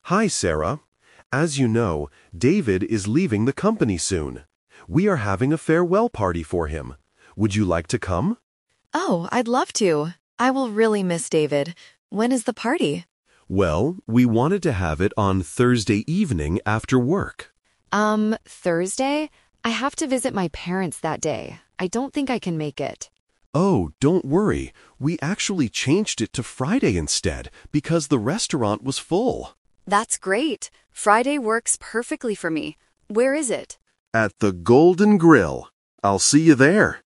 Hi, Sarah. As you know, David is leaving the company soon. We are having a farewell party for him. Would you like to come? Oh, I'd love to. I will really miss David. When is the party? Well, we wanted to have it on Thursday evening after work. Thursday? I have to visit my parents that day. I don't think I can make it. Oh, don't worry. We actually changed it to Friday instead because the restaurant was full. That's great. Friday works perfectly for me. Where is it? At the Golden Grill. I'll see you there.